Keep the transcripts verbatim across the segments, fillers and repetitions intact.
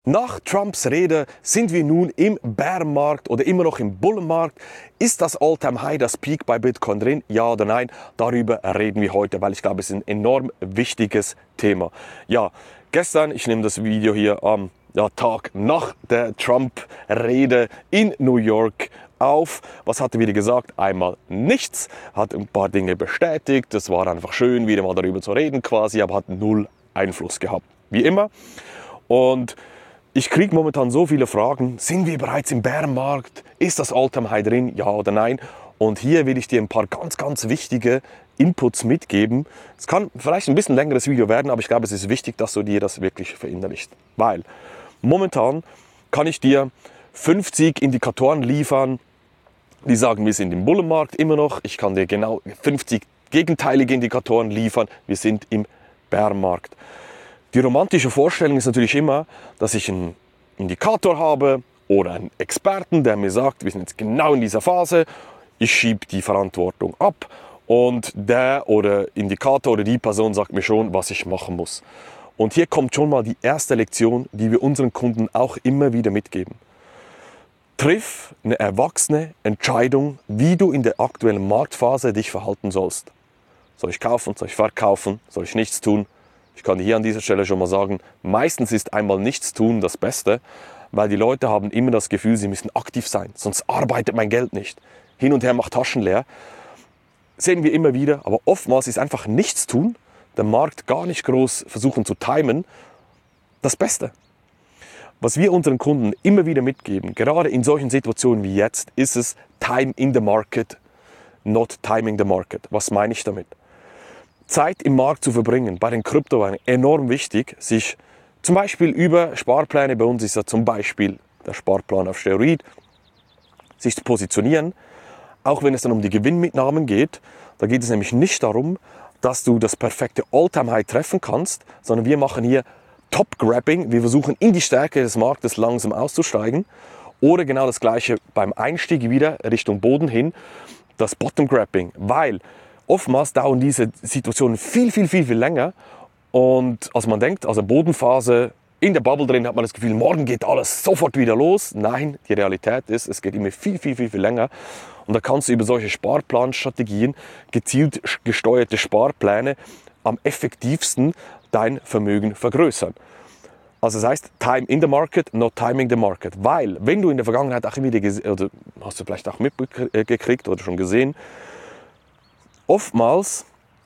Nach Trumps Rede sind wir nun im Bärenmarkt oder immer noch im Bullenmarkt. Ist das All-Time-High, das Peak bei Bitcoin drin? Ja oder nein? Darüber reden wir heute, weil ich glaube, es ist ein enorm wichtiges Thema. Ja, gestern, ich nehme das Video hier am ja, Tag nach der Trump-Rede in New York auf. Was hat er wieder gesagt? Einmal nichts, hat ein paar Dinge bestätigt. Das war einfach schön, wieder mal darüber zu reden quasi, aber hat null Einfluss gehabt, wie immer. Und ich kriege momentan so viele Fragen. Sind wir bereits im Bärenmarkt? Ist das All-Time-High drin? Ja oder nein? Und hier will ich dir ein paar ganz, ganz wichtige Inputs mitgeben. Es kann vielleicht ein bisschen längeres Video werden, aber ich glaube, es ist wichtig, dass du dir das wirklich verinnerlichst. Weil momentan kann ich dir fünfzig Indikatoren liefern, die sagen, wir sind im Bullenmarkt immer noch. Ich kann dir genau fünfzig gegenteilige Indikatoren liefern. Wir sind im Bärenmarkt. Die romantische Vorstellung ist natürlich immer, dass ich einen Indikator habe oder einen Experten, der mir sagt, wir sind jetzt genau in dieser Phase, ich schiebe die Verantwortung ab und der oder Indikator oder die Person sagt mir schon, was ich machen muss. Und hier kommt schon mal die erste Lektion, die wir unseren Kunden auch immer wieder mitgeben. Triff eine erwachsene Entscheidung, wie du in der aktuellen Marktphase dich verhalten sollst. Soll ich kaufen, soll ich verkaufen, soll ich nichts tun? Ich kann dir hier an dieser Stelle schon mal sagen, meistens ist einmal nichts tun das Beste, weil die Leute haben immer das Gefühl, sie müssen aktiv sein, sonst arbeitet mein Geld nicht. Hin und her macht Taschen leer. Sehen wir immer wieder, aber oftmals ist einfach nichts tun, der Markt gar nicht groß versuchen zu timen, das Beste. Was wir unseren Kunden immer wieder mitgeben, gerade in solchen Situationen wie jetzt, ist es Time in the Market, not timing the market. Was meine ich damit? Zeit im Markt zu verbringen, bei den Kryptowährungen enorm wichtig, sich zum Beispiel über Sparpläne, bei uns ist ja zum Beispiel der Sparplan auf Steroid, sich zu positionieren, auch wenn es dann um die Gewinnmitnahmen geht. Da geht es nämlich nicht darum, dass du das perfekte All-Time-High treffen kannst, sondern wir machen hier Top-Grabbing, wir versuchen in die Stärke des Marktes langsam auszusteigen oder genau das gleiche beim Einstieg wieder Richtung Boden hin, das Bottom-Grabbing, weil oftmals dauern diese Situationen viel, viel, viel, viel länger und als man denkt, also Bodenphase, in der Bubble drin hat man das Gefühl, morgen geht alles sofort wieder los. Nein, die Realität ist, es geht immer viel, viel, viel, viel länger und da kannst du über solche Sparplanstrategien, gezielt gesteuerte Sparpläne am effektivsten dein Vermögen vergrößern. Also das heißt, time in the market, not timing the market. Weil, wenn du in der Vergangenheit auch immer wieder, oder hast du vielleicht auch mitgekriegt oder schon gesehen, oftmals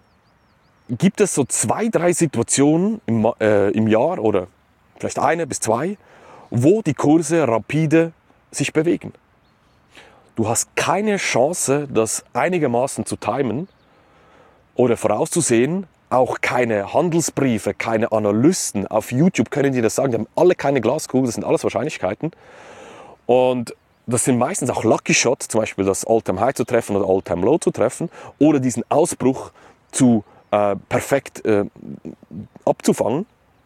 gibt es so zwei, drei Situationen im, äh, im Jahr oder vielleicht eine bis zwei, wo die Kurse rapide sich bewegen. Du hast keine Chance, das einigermaßen zu timen oder vorauszusehen. Auch keine Handelsbriefe, keine Analysten auf YouTube können dir das sagen. Die haben alle keine Glaskugel, das sind alles Wahrscheinlichkeiten. Und das sind meistens auch Lucky Shots, zum Beispiel das All-Time-High zu treffen oder All-Time-Low zu treffen oder diesen Ausbruch zu äh, perfekt äh, abzufangen.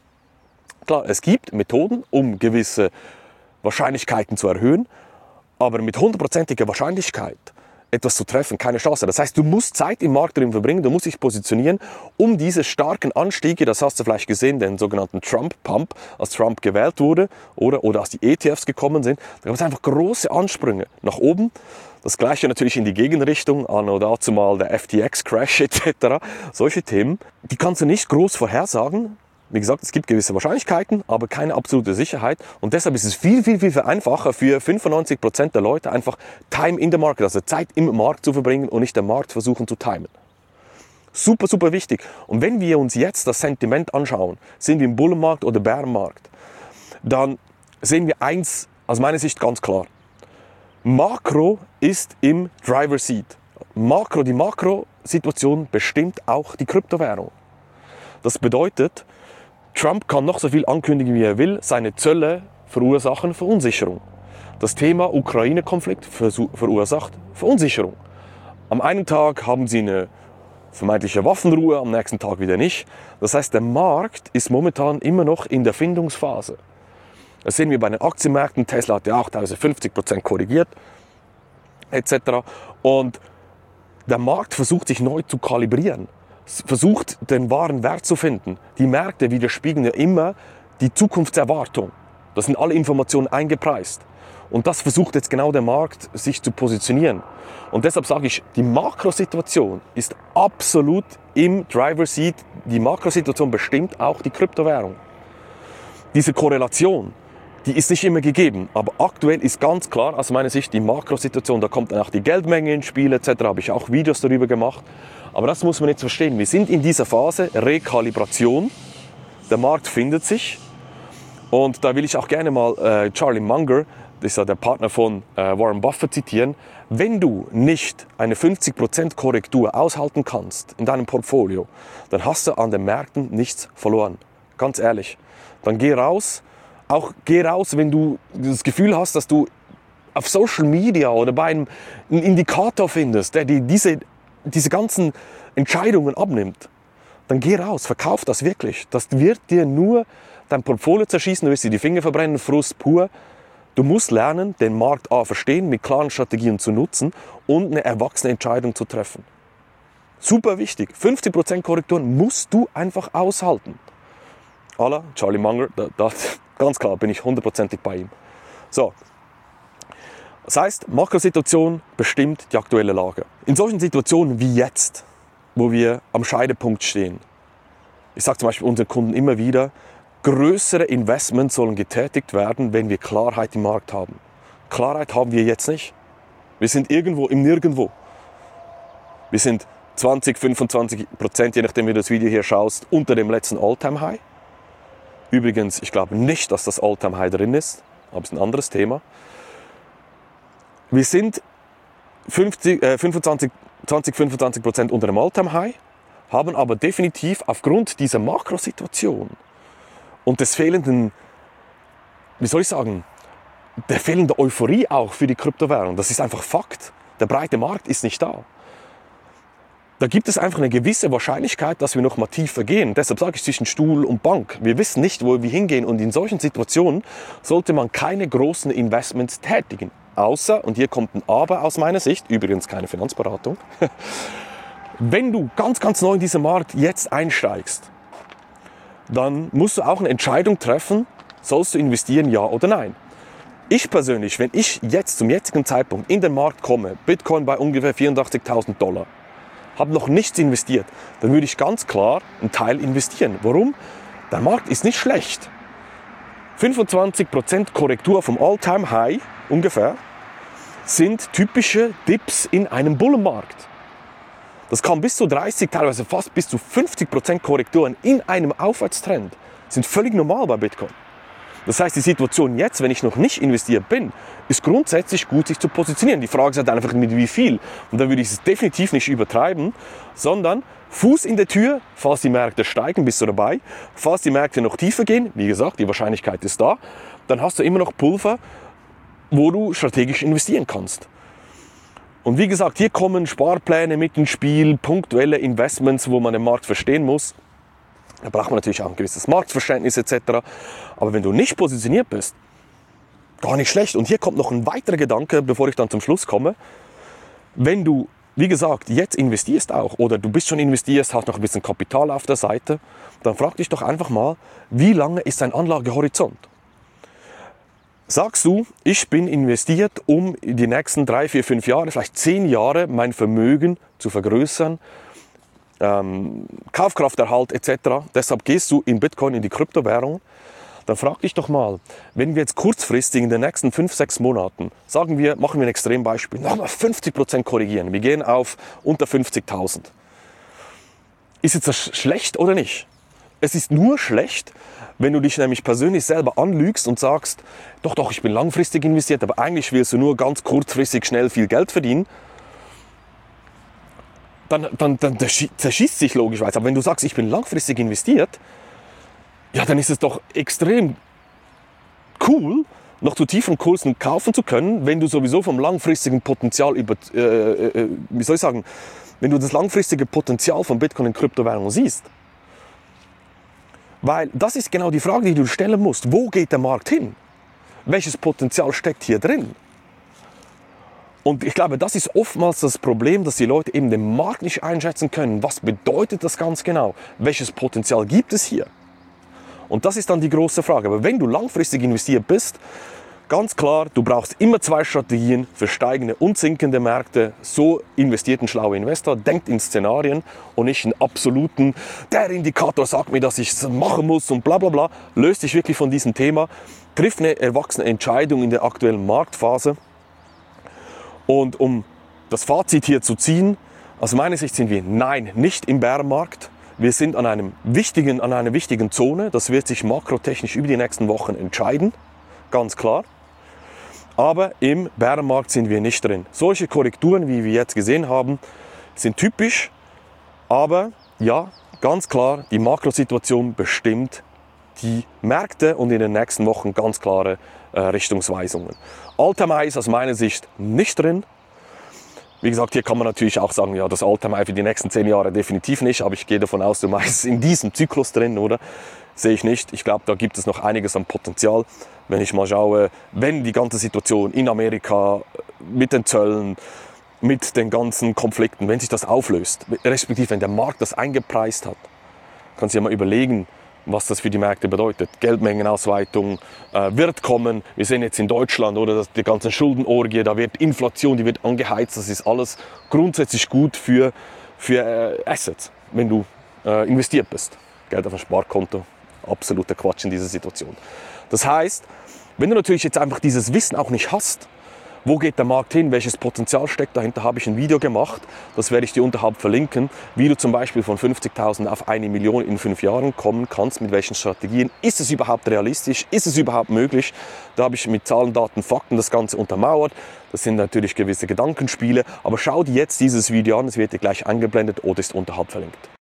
Klar, es gibt Methoden, um gewisse Wahrscheinlichkeiten zu erhöhen, aber mit hundertprozentiger Wahrscheinlichkeit etwas zu treffen, keine Chance. Das heißt, du musst Zeit im Markt drin verbringen, du musst dich positionieren, um diese starken Anstiege, das hast du vielleicht gesehen, den sogenannten Trump-Pump, als Trump gewählt wurde oder, oder als die E T Fs gekommen sind, da gab es einfach große Ansprünge nach oben. Das gleiche natürlich in die Gegenrichtung, anno dazu mal der F T X-Crash et cetera. Solche Themen, die kannst du nicht groß vorhersagen. Wie gesagt, es gibt gewisse Wahrscheinlichkeiten, aber keine absolute Sicherheit. Und deshalb ist es viel, viel, viel einfacher für fünfundneunzig Prozent der Leute einfach Time in the Market, also Zeit im Markt zu verbringen und nicht den Markt versuchen zu timen. Super, super wichtig. Und wenn wir uns jetzt das Sentiment anschauen, sind wir im Bullenmarkt oder Bärenmarkt, dann sehen wir eins aus meiner Sicht ganz klar. Makro ist im Driver's Seat. Makro, die Makrosituation bestimmt auch die Kryptowährung. Das bedeutet, Trump kann noch so viel ankündigen, wie er will, seine Zölle verursachen Verunsicherung. Das Thema Ukraine-Konflikt verursacht Verunsicherung. Am einen Tag haben sie eine vermeintliche Waffenruhe, am nächsten Tag wieder nicht. Das heißt, der Markt ist momentan immer noch in der Findungsphase. Das sehen wir bei den Aktienmärkten. Tesla hat ja auch teilweise fünfzig Prozent korrigiert, et cetera. Und der Markt versucht sich neu zu kalibrieren. Versucht, den wahren Wert zu finden. Die Märkte widerspiegeln ja immer die Zukunftserwartung. Da sind alle Informationen eingepreist. Und das versucht jetzt genau der Markt, sich zu positionieren. Und deshalb sage ich, die Makrosituation ist absolut im Driver Seat. Die Makrosituation bestimmt auch die Kryptowährung. Diese Korrelation, die ist nicht immer gegeben. Aber aktuell ist ganz klar aus meiner Sicht die Makrosituation. Da kommt dann auch die Geldmenge ins Spiel et cetera. Habe ich auch Videos darüber gemacht. Aber das muss man jetzt verstehen. Wir sind in dieser Phase Rekalibration. Der Markt findet sich. Und da will ich auch gerne mal äh, Charlie Munger, das ist ja der Partner von äh, Warren Buffett, zitieren. Wenn du nicht eine fünfzig Prozent Korrektur aushalten kannst in deinem Portfolio, dann hast du an den Märkten nichts verloren. Ganz ehrlich. Dann geh raus. Auch geh raus, wenn du das Gefühl hast, dass du auf Social Media oder bei einem einen Indikator findest, der dir diese, diese ganzen Entscheidungen abnimmt. Dann geh raus, verkauf das wirklich. Das wird dir nur dein Portfolio zerschießen, du wirst dir die Finger verbrennen, Frust pur. Du musst lernen, den Markt A verstehen, mit klaren Strategien zu nutzen und eine erwachsene Entscheidung zu treffen. Super wichtig. fünfzig Prozent Korrekturen musst du einfach aushalten. Alla, Charlie Munger, da, da, ganz klar bin ich hundertprozentig bei ihm. So. Das heißt, Makrosituation bestimmt die aktuelle Lage. In solchen Situationen wie jetzt, wo wir am Scheidepunkt stehen, ich sage zum Beispiel unseren Kunden immer wieder, größere Investments sollen getätigt werden, wenn wir Klarheit im Markt haben. Klarheit haben wir jetzt nicht. Wir sind irgendwo im Nirgendwo. Wir sind zwanzig, fünfundzwanzig Prozent, je nachdem wie du das Video hier schaust, unter dem letzten All-Time-High. Übrigens, ich glaube nicht, dass das All-Time-High drin ist, aber es ist ein anderes Thema. Wir sind fünfzig, äh, fünfundzwanzig, zwanzig, fünfundzwanzig Prozent unter dem All-Time-High, haben aber definitiv aufgrund dieser Makrosituation und des fehlenden, wie soll ich sagen, der fehlenden Euphorie auch für die Kryptowährung. Das ist einfach Fakt. Der breite Markt ist nicht da. Da gibt es einfach eine gewisse Wahrscheinlichkeit, dass wir noch mal tiefer gehen. Deshalb sage ich zwischen Stuhl und Bank. Wir wissen nicht, wo wir hingehen. Und in solchen Situationen sollte man keine großen Investments tätigen. Außer, und hier kommt ein Aber aus meiner Sicht, übrigens keine Finanzberatung, wenn du ganz, ganz neu in diesen Markt jetzt einsteigst, dann musst du auch eine Entscheidung treffen, sollst du investieren, ja oder nein. Ich persönlich, wenn ich jetzt zum jetzigen Zeitpunkt in den Markt komme, Bitcoin bei ungefähr vierundachtzigtausend Dollar, habe noch nichts investiert, dann würde ich ganz klar einen Teil investieren. Warum? Der Markt ist nicht schlecht. fünfundzwanzig Prozent Korrektur vom All-Time-High ungefähr sind typische Dips in einem Bullenmarkt. Das kann bis zu dreißig, teilweise fast bis zu fünfzig Prozent Korrekturen in einem Aufwärtstrend sind völlig normal bei Bitcoin. Das heißt, die Situation jetzt, wenn ich noch nicht investiert bin, ist grundsätzlich gut, sich zu positionieren. Die Frage ist halt einfach mit wie viel. Und da würde ich es definitiv nicht übertreiben, sondern Fuß in der Tür, falls die Märkte steigen, bist du dabei. Falls die Märkte noch tiefer gehen, wie gesagt, die Wahrscheinlichkeit ist da, dann hast du immer noch Pulver, wo du strategisch investieren kannst. Und wie gesagt, hier kommen Sparpläne mit ins Spiel, punktuelle Investments, wo man den Markt verstehen muss. Da braucht man natürlich auch ein gewisses Marktverständnis et cetera. Aber wenn du nicht positioniert bist, gar nicht schlecht. Und hier kommt noch ein weiterer Gedanke, bevor ich dann zum Schluss komme. Wenn du, wie gesagt, jetzt investierst auch oder du bist schon investiert, hast noch ein bisschen Kapital auf der Seite, dann frag dich doch einfach mal, wie lange ist dein Anlagehorizont? Sagst du, ich bin investiert, um die nächsten drei, vier, fünf Jahre, vielleicht zehn Jahre mein Vermögen zu vergrößern, ähm, Kaufkrafterhalt et cetera. Deshalb gehst du in Bitcoin, in die Kryptowährung. Dann frag dich doch mal, wenn wir jetzt kurzfristig in den nächsten fünf, sechs Monaten, sagen wir, machen wir ein Extrembeispiel, nochmal fünfzig Prozent korrigieren, wir gehen auf unter fünfzigtausend. Ist jetzt das schlecht oder nicht? Es ist nur schlecht, wenn du dich nämlich persönlich selber anlügst und sagst, doch, doch, ich bin langfristig investiert, aber eigentlich willst du nur ganz kurzfristig schnell viel Geld verdienen. Dann, dann, dann zerschießt sich logischerweise. Aber wenn du sagst, ich bin langfristig investiert, ja, dann ist es doch extrem cool, noch zu tiefen Kursen kaufen zu können, wenn du sowieso vom langfristigen Potenzial über, äh, äh, wie soll ich sagen, wenn du das langfristige Potenzial von Bitcoin und Kryptowährungen siehst. Weil das ist genau die Frage, die du stellen musst. Wo geht der Markt hin? Welches Potenzial steckt hier drin? Und ich glaube, das ist oftmals das Problem, dass die Leute eben den Markt nicht einschätzen können. Was bedeutet das ganz genau? Welches Potenzial gibt es hier? Und das ist dann die große Frage. Aber wenn du langfristig investiert bist, ganz klar, du brauchst immer zwei Strategien für steigende und sinkende Märkte. So investiert ein schlauer Investor, denkt in Szenarien und nicht in absoluten, der Indikator sagt mir, dass ich es machen muss und bla bla bla. Löst dich wirklich von diesem Thema, triff eine erwachsene Entscheidung in der aktuellen Marktphase. Und um das Fazit hier zu ziehen, aus meiner Sicht sind wir, nein, nicht im Bärenmarkt. Wir sind an, einem wichtigen, an einer wichtigen Zone. Das wird sich makrotechnisch über die nächsten Wochen entscheiden, ganz klar. Aber im Bärenmarkt sind wir nicht drin. Solche Korrekturen, wie wir jetzt gesehen haben, sind typisch. Aber ja, ganz klar, die Makrosituation bestimmt die Märkte und in den nächsten Wochen ganz klare äh, Richtungsweisungen. All-Time High ist aus meiner Sicht nicht drin. Wie gesagt, hier kann man natürlich auch sagen, ja, das All-Time High für die nächsten zehn Jahre definitiv nicht. Aber ich gehe davon aus, du meinst in diesem Zyklus drin, oder? Sehe ich nicht. Ich glaube, da gibt es noch einiges an Potenzial. Wenn ich mal schaue, wenn die ganze Situation in Amerika mit den Zöllen, mit den ganzen Konflikten, wenn sich das auflöst, respektive wenn der Markt das eingepreist hat, kannst du dir mal überlegen, was das für die Märkte bedeutet. Geldmengenausweitung äh, wird kommen. Wir sehen jetzt in Deutschland, oder, dass die ganze Schuldenorgie, da wird Inflation, die wird angeheizt. Das ist alles grundsätzlich gut für, für äh, Assets, wenn du äh, investiert bist. Geld auf dem Sparkonto, absoluter Quatsch in dieser Situation. Das heißt, wenn du natürlich jetzt einfach dieses Wissen auch nicht hast, wo geht der Markt hin, welches Potenzial steckt dahinter, habe ich ein Video gemacht, das werde ich dir unterhalb verlinken, wie du zum Beispiel von fünfzigtausend auf eine Million in fünf Jahren kommen kannst, mit welchen Strategien. Ist es überhaupt realistisch? Ist es überhaupt möglich? Da habe ich mit Zahlen, Daten, Fakten das Ganze untermauert. Das sind natürlich gewisse Gedankenspiele, aber schau dir jetzt dieses Video an, es wird dir gleich eingeblendet oder ist unterhalb verlinkt.